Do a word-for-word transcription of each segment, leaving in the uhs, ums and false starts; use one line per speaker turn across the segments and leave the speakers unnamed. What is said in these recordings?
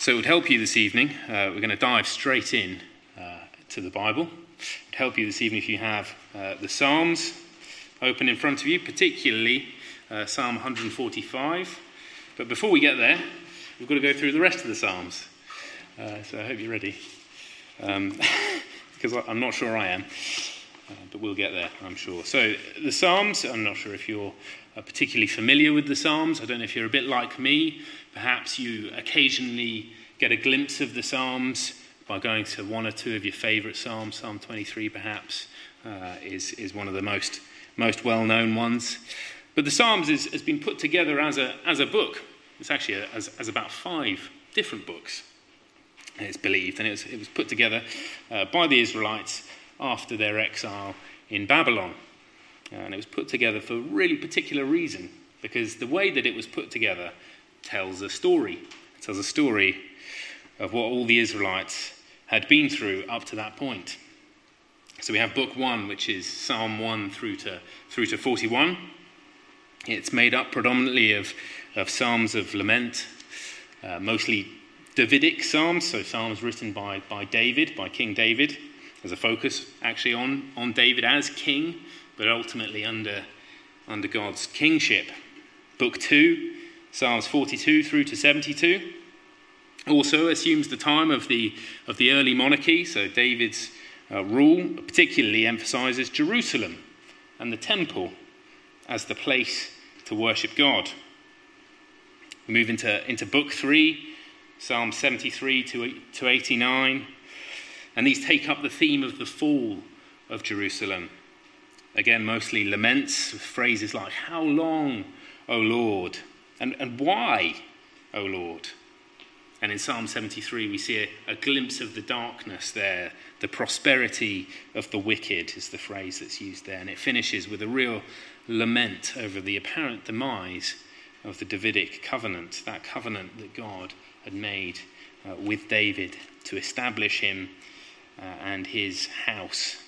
So it would help you this evening. Uh, we're going to dive straight in uh, to the Bible. It would help you this evening if you have uh, the Psalms open in front of you, particularly uh, Psalm one forty-five. But before we get there, we've got to go through the rest of the Psalms. Uh, so I hope you're ready. Um, because I'm not sure I am. Uh, but we'll get there, I'm sure. So the Psalms, I'm not sure if you're uh, particularly familiar with the Psalms. I don't know if you're a bit like me. Perhaps you occasionally get a glimpse of the Psalms by going to one or two of your favourite Psalms. Psalm twenty-three, perhaps, uh, is, is one of the most, most well-known ones. But the Psalms is, has been put together as a, as a book. It's actually a, as, as about five different books, it's believed. And it was, it was put together uh, by the Israelites after their exile in Babylon. And it was put together for a really particular reason, because the way that it was put together tells a story. It tells a story of what all the Israelites had been through up to that point. So we have book one, which is Psalm one through to through to forty-one. It's made up predominantly of, of psalms of lament, uh, mostly Davidic psalms, so psalms written by, by David, by King David. There's a focus actually on, on David as king, but ultimately under, under God's kingship. Book two, Psalms forty-two through to seventy-two, also assumes the time of the, of the early monarchy, so David's uh, rule particularly emphasises Jerusalem and the temple as the place to worship God. We move into, into book three, Psalm seventy-three to eighty-nine. And these take up the theme of the fall of Jerusalem. Again, mostly laments, with phrases like, "How long, O Lord?" And, and "Why, O Lord?" And in Psalm seventy-three, we see a, a glimpse of the darkness there. The prosperity of the wicked is the phrase that's used there. And it finishes with a real lament over the apparent demise of the Davidic covenant, that covenant that God had made uh, with David to establish him Uh, and his house.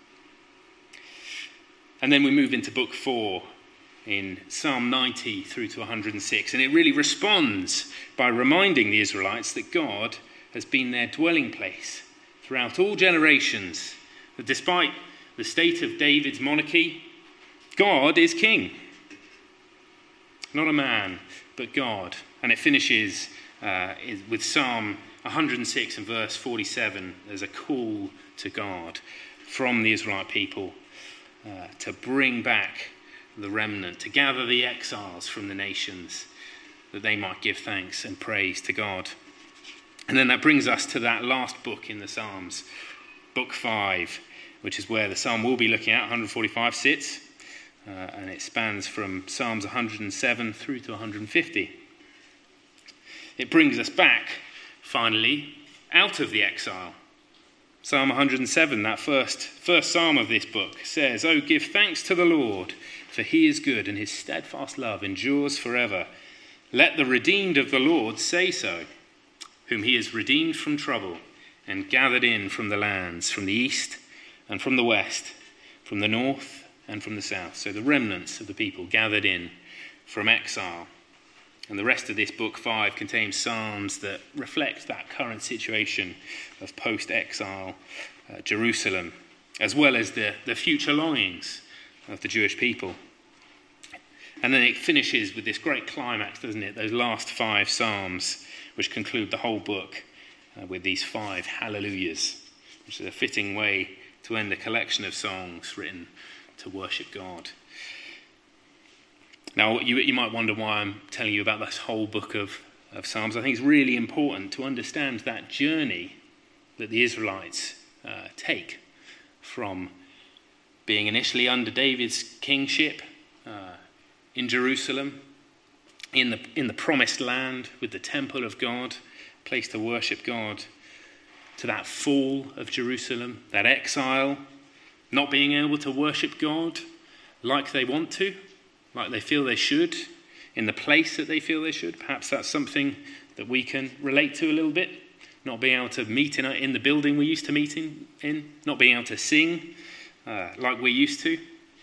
And then we move into book four in Psalm ninety through to one hundred six, and it really responds by reminding the Israelites that God has been their dwelling place throughout all generations, that despite the state of David's monarchy, God is king. Not a man, but God. And it finishes uh, with Psalm one hundred six and verse forty-seven. There's a call to God from the Israelite people uh, to bring back the remnant, to gather the exiles from the nations, that they might give thanks and praise to God. And then that brings us to that last book in the Psalms, book five, which is where the psalm we'll be looking at, one forty-five, sits, uh, and it spans from Psalms one hundred seven through to one hundred fifty. It brings us back finally, out of the exile. Psalm one hundred seven, that first, first psalm of this book, says, "Oh, give thanks to the Lord, for he is good, and his steadfast love endures forever. Let the redeemed of the Lord say so, whom he has redeemed from trouble, and gathered in from the lands, from the east and from the west, from the north and from the south." So the remnants of the people gathered in from exile. And the rest of this book five contains psalms that reflect that current situation of post-exile uh, Jerusalem, as well as the, the future longings of the Jewish people. And then it finishes with this great climax, doesn't it? Those last five psalms, which conclude the whole book uh, with these five hallelujahs, which is a fitting way to end a collection of songs written to worship God. Now, you, you might wonder why I'm telling you about this whole book of, of Psalms. I think it's really important to understand that journey that the Israelites uh, take from being initially under David's kingship uh, in Jerusalem, in the, in the promised land with the temple of God, place to worship God, to that fall of Jerusalem, that exile, not being able to worship God like they want to, like they feel they should, in the place that they feel they should. Perhaps that's something that we can relate to a little bit. Not being able to meet in, a, in the building we used to meet in, in. Not being able to sing uh, like we used to.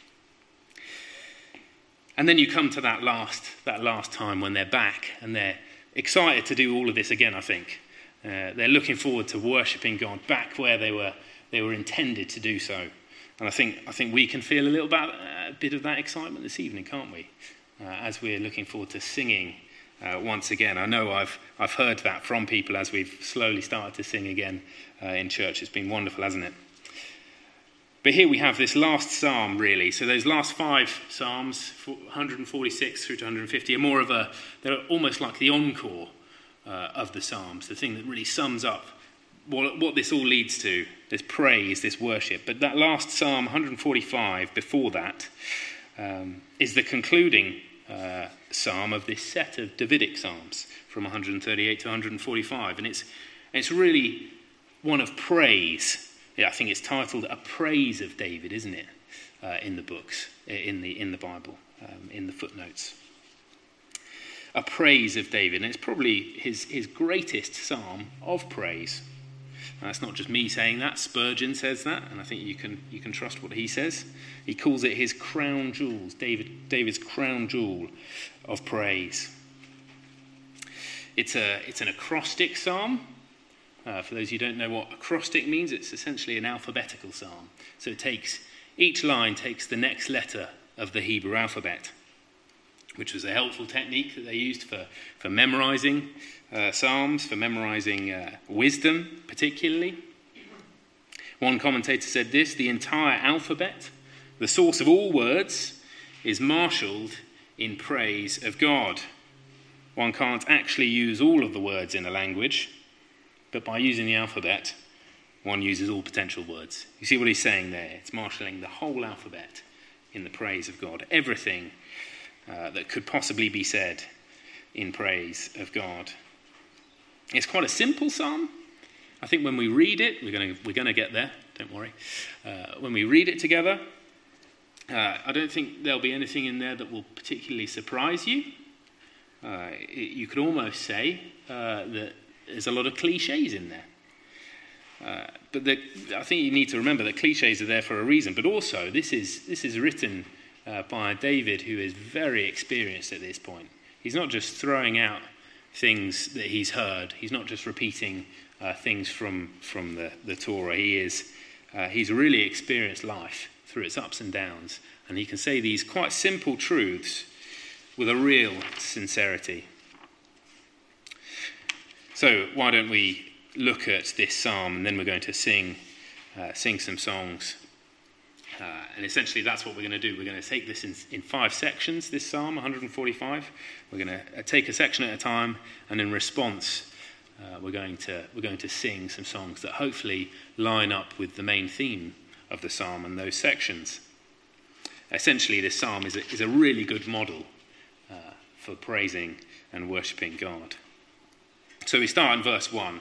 And then you come to that last, that last time when they're back and they're excited to do all of this again, I think. Uh, they're looking forward to worshipping God back where they were they were intended to do so. And I think I think we can feel a little bit, a bit of that excitement this evening, can't we? Uh, as we're looking forward to singing uh, once again. I know I've I've heard that from people as we've slowly started to sing again uh, in church. It's been wonderful, hasn't it? But here we have this last psalm, really. So those last five psalms, one forty-six through to one fifty, are more of a, they're almost like the encore uh, of the psalms, the thing that really sums up what, what this all leads to, this praise, this worship. But that last psalm, one forty-five, before that, um, is the concluding uh, psalm of this set of Davidic psalms from one thirty-eight to one forty-five. And it's, it's really one of praise. Yeah, I think it's titled "A Praise of David," isn't it? Uh, in the books, in the in the Bible, um, in the footnotes. A praise of David, and it's probably his his greatest psalm of praise. And that's not just me saying that. Spurgeon says that, and I think you can you can trust what he says. He calls it his crown jewels, David David's crown jewel of praise. It's a it's an acrostic psalm. Uh, for those who don't know what acrostic means, it's essentially an alphabetical psalm. So it takes, each line takes the next letter of the Hebrew alphabet, which was a helpful technique that they used for, for memorizing uh, psalms, for memorizing uh, wisdom particularly. One commentator said this: the entire alphabet, the source of all words, is marshalled in praise of God. One can't actually use all of the words in a language, but by using the alphabet, one uses all potential words. You see what he's saying there? It's marshalling the whole alphabet in the praise of God. Everything uh, that could possibly be said in praise of God. It's quite a simple psalm. I think when we read it, we're going to we're going to get there. Don't worry. Uh, when we read it together, uh, I don't think there'll be anything in there that will particularly surprise you. Uh, it, you could almost say uh, that there's a lot of cliches in there. Uh, but the, I think you need to remember that cliches are there for a reason. But also, this is this is written uh, by David, who is very experienced at this point. He's not just throwing out things that he's heard. He's not just repeating uh, things from from the, the Torah. He is uh, he's really experienced life through its ups and downs, and he can say these quite simple truths with a real sincerity. So why don't we look at this psalm, and then we're going to sing uh, sing some songs. Uh, and essentially that's what we're going to do. We're going to take this in, in five sections, this psalm, one forty-five. We're going to take a section at a time, and in response, uh, we're going to we're going to sing some songs that hopefully line up with the main theme of the psalm and those sections. Essentially, this psalm is a, is a really good model uh, for praising and worshipping God. So we start in verse one,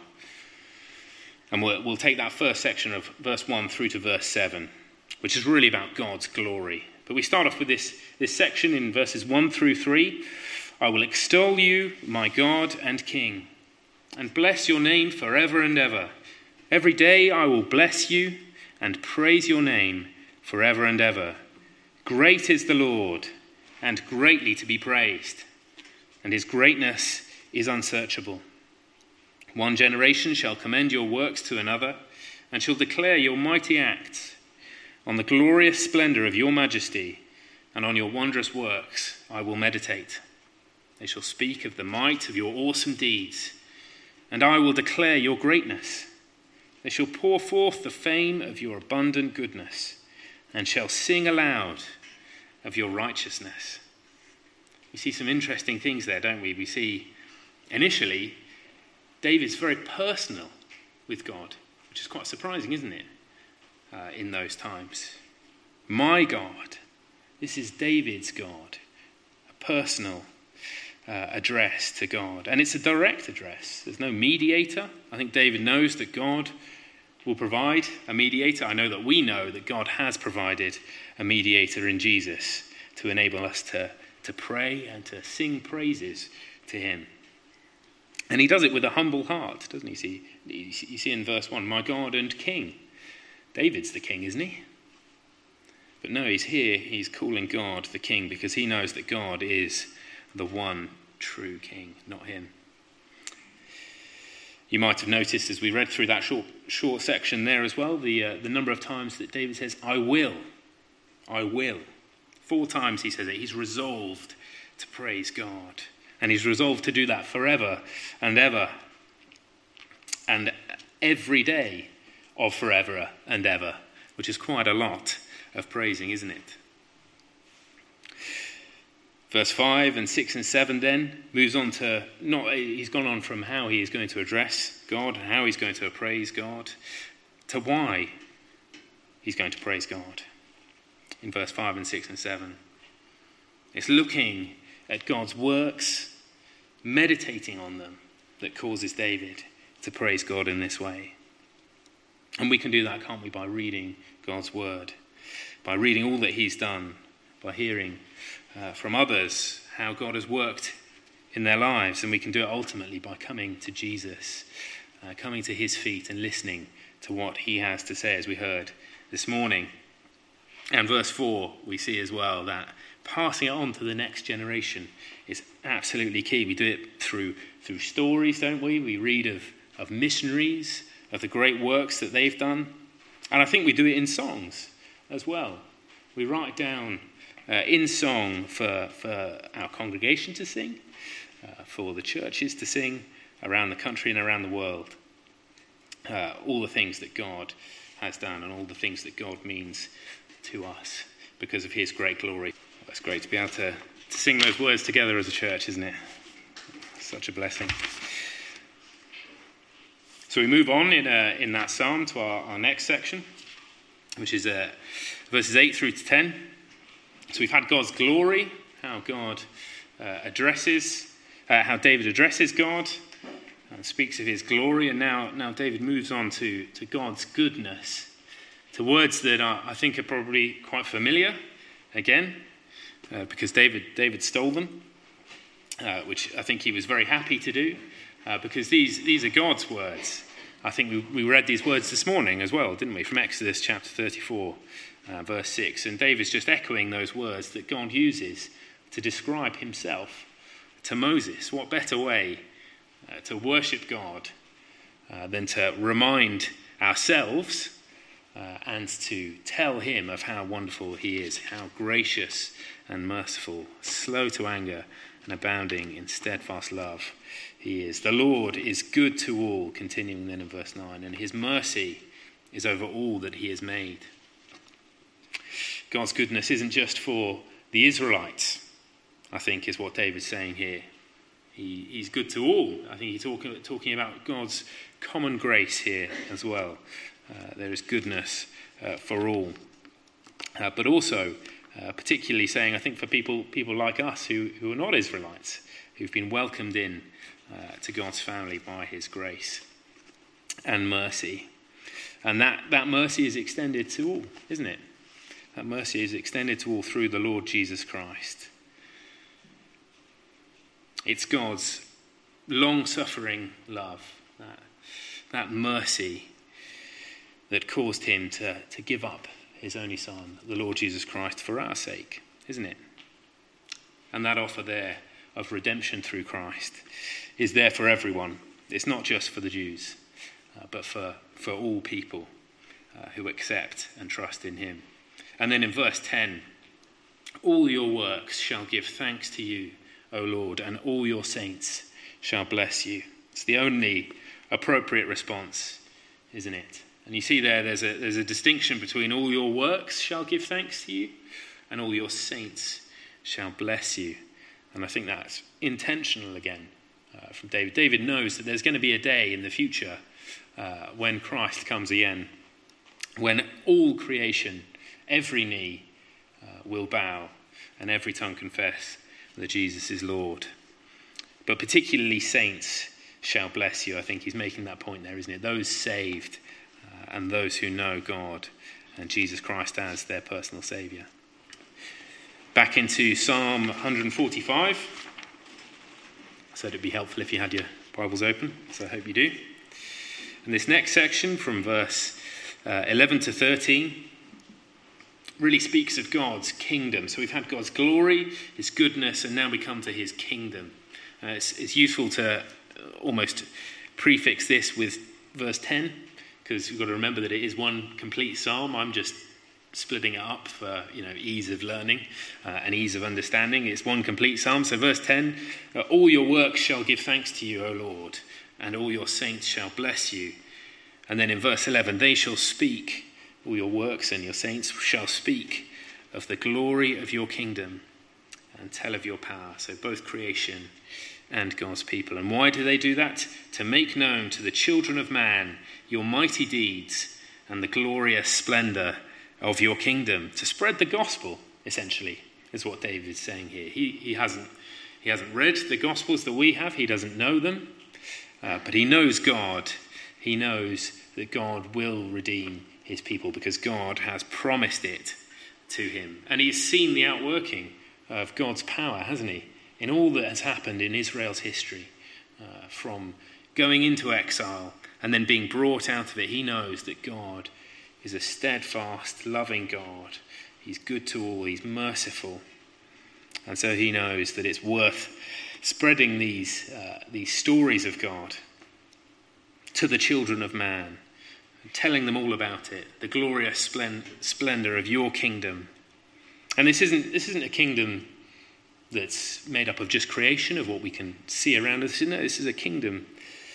and we'll, we'll take that first section of verse one through to verse seven, which is really about God's glory. But we start off with this, this section in verses one through three. I will extol you, my God and King, and bless your name forever and ever. Every day I will bless you and praise your name forever and ever. Great is the Lord, and greatly to be praised, and his greatness is unsearchable. One generation shall commend your works to another, and shall declare your mighty acts. On the glorious splendor of your majesty, and on your wondrous works I will meditate. They shall speak of the might of your awesome deeds, and I will declare your greatness. They shall pour forth the fame of your abundant goodness, and shall sing aloud of your righteousness. We see some interesting things there, don't we? We see, initially, David's very personal with God, which is quite surprising, isn't it, uh, in those times. My God. This is David's God, a personal uh, address to God. And it's a direct address. There's no mediator. I think David knows that God will provide a mediator. I know that we know that God has provided a mediator in Jesus to enable us to, to pray and to sing praises to him. And he does it with a humble heart, doesn't he? See, you see in verse one, my God and King. David's the king, isn't he? But no, he's here, he's calling God the king because he knows that God is the one true king, not him. You might have noticed as we read through that short short section there as well, the uh, the number of times that David says, I will, I will. Four times he says it. He's resolved to praise God. And he's resolved to do that forever and ever. And every day of forever and ever, which is quite a lot of praising, isn't it? Verse five and six and seven then moves on to, not he's gone on from how he is going to address God, how he's going to praise God, to why he's going to praise God in verse five and six and seven. It's looking at God's works, meditating on them, that causes David to praise God in this way. And we can do that, can't we, by reading God's word, by reading all that he's done, by hearing uh, from others how God has worked in their lives. And we can do it ultimately by coming to Jesus, uh, coming to his feet and listening to what he has to say, as we heard this morning. And verse four, we see as well that passing it on to the next generation is absolutely key. We do it through through stories, don't we? We read of, of missionaries, of the great works that they've done. And I think we do it in songs as well. We write down uh, in song for, for our congregation to sing, uh, for the churches to sing around the country and around the world. Uh, all the things that God has done and all the things that God means to us because of his great glory. Well, it's great to be able to, to sing those words together as a church, isn't it? Such a blessing. So we move on in uh, in that psalm to our, our next section, which is uh, verses eight through to ten. So we've had God's glory, how God uh, addresses, uh, how David addresses God and speaks of his glory, and now now David moves on to, to God's goodness, to words that are, I think are probably quite familiar, again, uh, because David David stole them, uh, which I think he was very happy to do. Uh, because these these are God's words. I think we, we read these words this morning as well, didn't we? From Exodus chapter thirty-four, uh, verse six. And David's just echoing those words that God uses to describe himself to Moses. What better way uh, to worship God uh, than to remind ourselves uh, and to tell him of how wonderful he is, how gracious and merciful, slow to anger and abounding in steadfast love he is. The Lord is good to all, continuing then in verse nine, and his mercy is over all that he has made. God's goodness isn't just for the Israelites, I think, is what David's saying here. He, he's good to all. I think he's talking, talking about God's common grace here as well. Uh, there is goodness uh, for all. Uh, but also, uh, particularly saying, I think, for people people like us who, who are not Israelites, who've been welcomed in uh, to God's family by his grace and mercy. And that, that mercy is extended to all, isn't it? That mercy is extended to all through the Lord Jesus Christ. It's God's long-suffering love, that, that mercy that caused him to, to give up his only son, the Lord Jesus Christ, for our sake, isn't it? And that offer there of redemption through Christ is there for everyone. It's not just for the Jews, uh, but for, for all people uh, who accept and trust in him. And then in verse ten, all your works shall give thanks to you, O Lord, and all your saints shall bless you. It's the only appropriate response, isn't it? And you see there, there's a, there's a distinction between all your works shall give thanks to you and all your saints shall bless you. And I think that's intentional again uh, from David. David knows that there's going to be a day in the future uh, when Christ comes again, when all creation, every knee uh, will bow and every tongue confess that Jesus is Lord. But particularly saints shall bless you. I think he's making that point there, isn't it? Those saved uh, and those who know God and Jesus Christ as their personal Saviour. Back into Psalm one forty-five. I said it'd be helpful if you had your Bibles open, so I hope you do. And this next section from verse uh, eleven to thirteen really speaks of God's kingdom. So we've had God's glory, his goodness, and now we come to his kingdom. Uh, it's, it's useful to almost prefix this with verse ten, because you've got to remember that it is one complete psalm. I'm just splitting it up for, you know, ease of learning uh, and ease of understanding. It's one complete psalm. So verse ten, uh, all your works shall give thanks to you, O Lord, and all your saints shall bless you. And then in verse eleven, they shall speak, all your works and your saints shall speak of the glory of your kingdom and tell of your power. So both creation and God's people. And why do they do that? To make known to the children of man your mighty deeds and the glorious splendor of your kingdom. To spread the gospel, essentially, is what David's saying here. He, he hasn't he hasn't read the gospels that we have. He doesn't know them. Uh, but he knows God. He knows that God will redeem his people because God has promised it to him. And he's seen the outworking of God's power, hasn't he? In all that has happened in Israel's history, uh, from going into exile and then being brought out of it. He knows that God is a steadfast, loving God. He's good to all. He's merciful. And so he knows that it's worth spreading these, uh, these stories of God to the children of man, and telling them all about it, the glorious splen- splendor of your kingdom. And this isn't this isn't a kingdom that's made up of just creation, of what we can see around us. No, this is a kingdom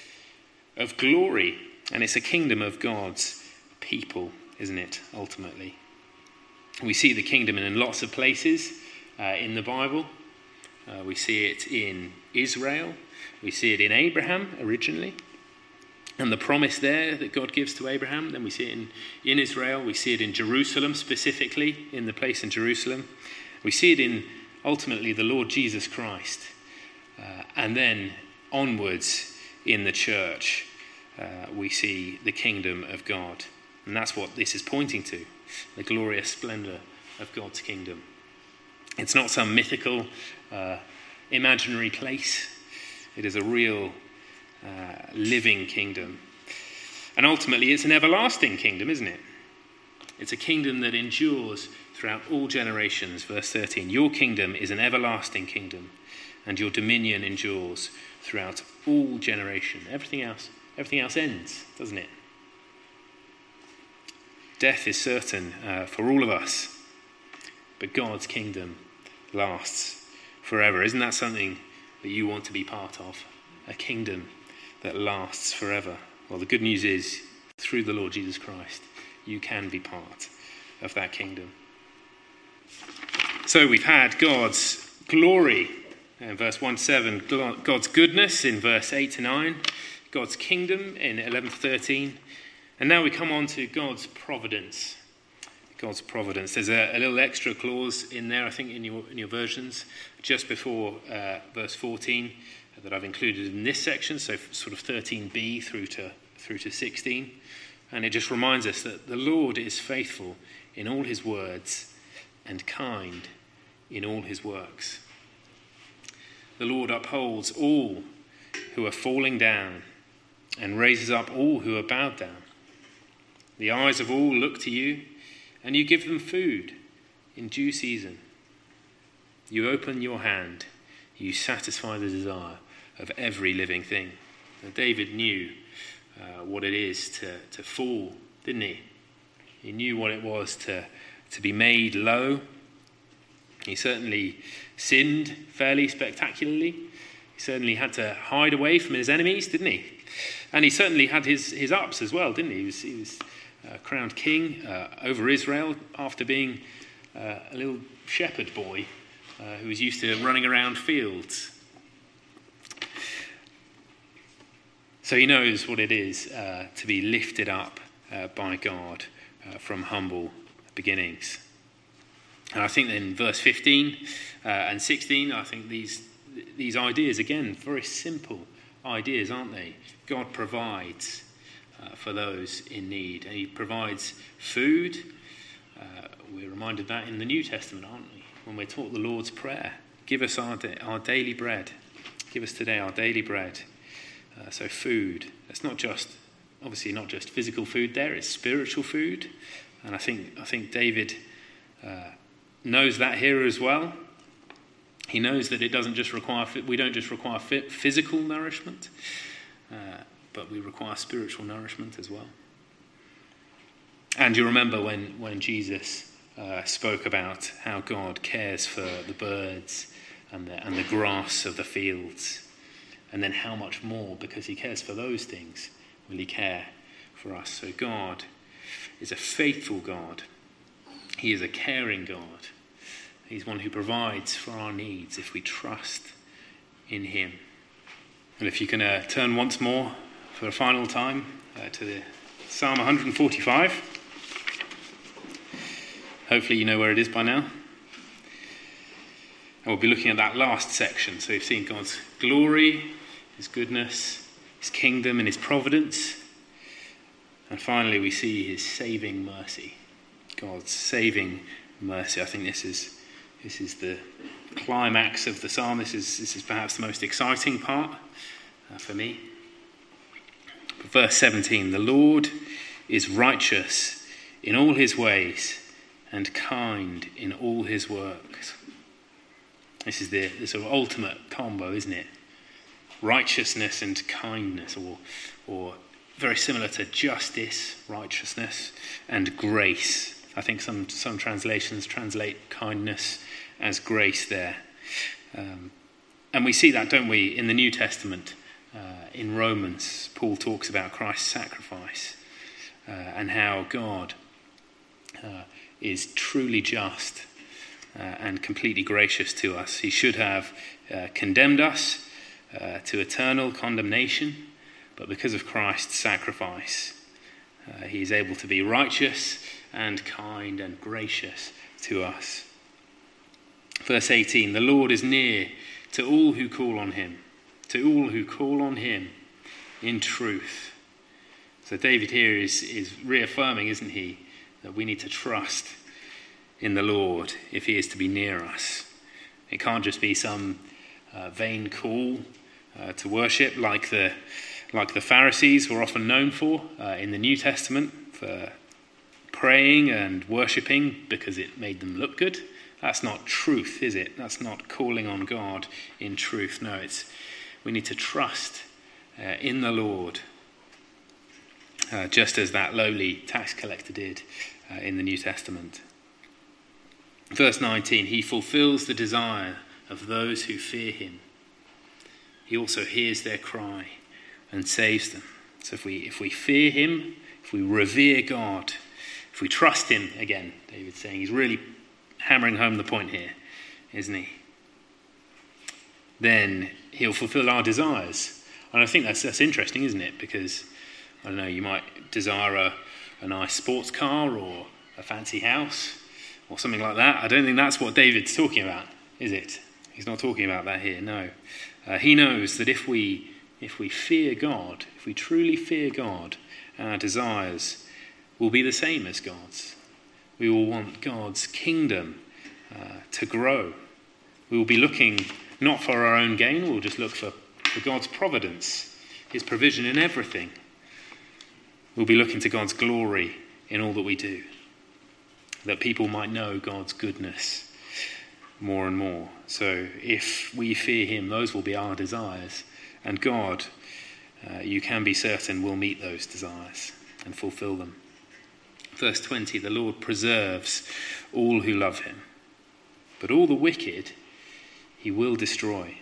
of glory, and it's a kingdom of God's people, isn't it, ultimately? We see the kingdom in lots of places uh, in the Bible. Uh, we see it in Israel. We see it in Abraham originally, and the promise there that God gives to Abraham. Then we see it in, in Israel. We see it in Jerusalem specifically, in the place in Jerusalem. We see it in, ultimately, the Lord Jesus Christ. Uh, and then onwards in the church, uh, we see the kingdom of God. And that's what this is pointing to, the glorious splendor of God's kingdom. It's not some mythical, uh, imaginary place. It is a real, uh, living kingdom. And ultimately, it's an everlasting kingdom, isn't it? It's a kingdom that endures throughout all generations. Verse thirteen, your kingdom is an everlasting kingdom, and your dominion endures throughout all generation. Everything else, everything else ends, doesn't it? Death is certain uh, for all of us, but God's kingdom lasts forever. Isn't that something that you want to be part of? A kingdom that lasts forever. Well, the good news is, through the Lord Jesus Christ, you can be part of that kingdom. So we've had God's glory in verse one to seven, God's goodness in verse eight to nine, God's kingdom in eleven to thirteen, and now we come on to God's providence. God's providence. There's a, a little extra clause in there, I think, in your in your versions, just before uh, verse fourteen, uh, that I've included in this section, so sort of thirteen b through to through to sixteen, and it just reminds us that the Lord is faithful in all his words and kind in all his works. The Lord upholds all who are falling down and raises up all who are bowed down. The eyes of all look to you, and you give them food in due season. You open your hand, you satisfy the desire of every living thing. Now, David knew uh, what it is to, to fall, didn't he? He knew what it was to, to be made low. He certainly sinned fairly spectacularly. He certainly had to hide away from his enemies, didn't he? And he certainly had his, his ups as well, didn't he? He was, he was uh, crowned king uh, over Israel after being uh, a little shepherd boy uh, who was used to running around fields. So he knows what it is uh, to be lifted up uh, by God uh, from humble beginnings. And I think in verse fifteen uh, and sixteen, I think these these ideas, again, very simple ideas, aren't they? God provides uh, for those in need. And he provides food. Uh, we're reminded of that in the New Testament, aren't we? When we're taught the Lord's Prayer. Give us our, da- our daily bread. Give us today our daily bread. Uh, so food. It's not just, obviously not just physical food there, it's spiritual food. And I think I think David uh, knows that here as well. He knows that it doesn't just require, we don't just require physical nourishment, uh, but we require spiritual nourishment as well. And you remember when, when Jesus uh, spoke about how God cares for the birds and the, and the grass of the fields, and then how much more, because he cares for those things, will he care for us. So God is a faithful God. He is a caring God. He's one who provides for our needs if we trust in him. And if you can uh, turn once more for a final time uh, to the Psalm one forty-five. Hopefully you know where it is by now. And we'll be looking at that last section. So we've seen God's glory, his goodness, his kingdom and his providence. And finally we see his saving mercy. God's saving mercy. I think this is this is the climax of the psalm. This is this is perhaps the most exciting part uh, for me. But verse seventeen, the Lord is righteous in all his ways and kind in all his works. This is the, the sort of ultimate combo, isn't it? Righteousness and kindness, or or very similar to justice, righteousness, and grace. I think some, some translations translate kindness as grace there. Um, and we see that, don't we, in the New Testament. Uh, in Romans, Paul talks about Christ's sacrifice uh, and how God uh, is truly just uh, and completely gracious to us. He should have uh, condemned us uh, to eternal condemnation, but because of Christ's sacrifice, uh, he is able to be righteous and kind and gracious to us. Verse eighteen, the Lord is near to all who call on him, to all who call on him in truth. So David here is, is reaffirming, isn't he, that we need to trust in the Lord if he is to be near us. It can't just be some uh, vain call uh, to worship like the like the Pharisees were often known for uh, in the New Testament, for praying and worshipping because it made them look good. That's not truth, is it? That's not calling on God in truth. No, it's we need to trust uh, in the Lord, uh, just as that lowly tax collector did uh, in the New Testament. Verse nineteen, he fulfills the desire of those who fear him. He also hears their cry and saves them. So if we if we fear him, if we revere God, if we trust him, again, David's saying, he's really hammering home the point here, isn't he? Then he'll fulfill our desires. And I think that's that's interesting, isn't it? Because, I don't know, you might desire a, a nice sports car or a fancy house or something like that. I don't think that's what David's talking about, is it? He's not talking about that here, no. Uh, he knows that if we if we fear God, if we truly fear God, our desires will be the same as God's. We will want God's kingdom uh, to grow. We will be looking not for our own gain, we'll just look for, for God's providence, his provision in everything. We'll be looking to God's glory in all that we do, that people might know God's goodness more and more. So if we fear him, those will be our desires. And God, uh, you can be certain, will meet those desires and fulfill them. Verse twenty, the Lord preserves all who love him, but all the wicked he will destroy.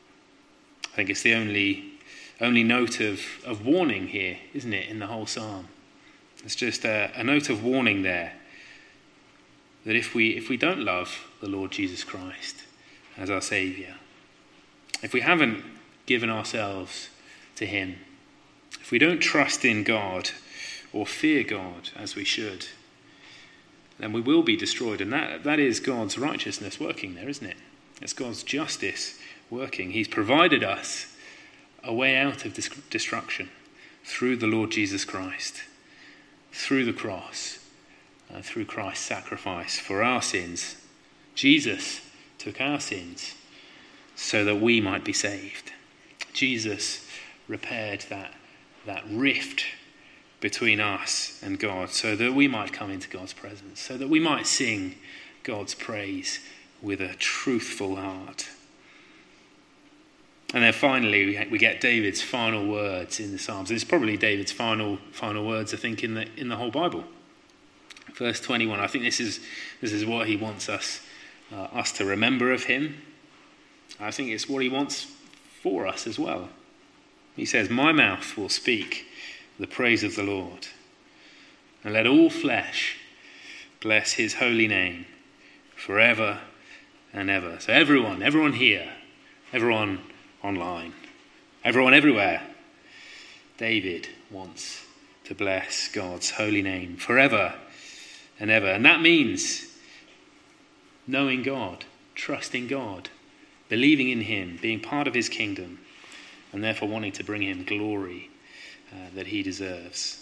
I think it's the only only note of, of warning here, isn't it, in the whole psalm. It's just a, a note of warning there, that if we if we don't love the Lord Jesus Christ as our Saviour, if we haven't given ourselves to him, if we don't trust in God or fear God as we should, then we will be destroyed. And that that is God's righteousness working there, isn't it? It's God's justice working. He's provided us a way out of destruction through the Lord Jesus Christ, through the cross, and through Christ's sacrifice for our sins. Jesus took our sins so that we might be saved. Jesus repaired that, that rift between us and God so that we might come into God's presence, so that we might sing God's praise with a truthful heart. And then finally, we get David's final words in the Psalms. It's probably David's final final words, I think, in the in the whole Bible. Verse twenty-one. I think this is this is what he wants us uh, us to remember of him. I think it's what he wants for us as well. He says, "My mouth will speak the praise of the Lord, and let all flesh bless his holy name forever and ever." So everyone, everyone here, everyone online, everyone everywhere, David wants to bless God's holy name forever and ever. And that means knowing God, trusting God, believing in him, being part of his kingdom, and therefore wanting to bring him glory uh, that he deserves.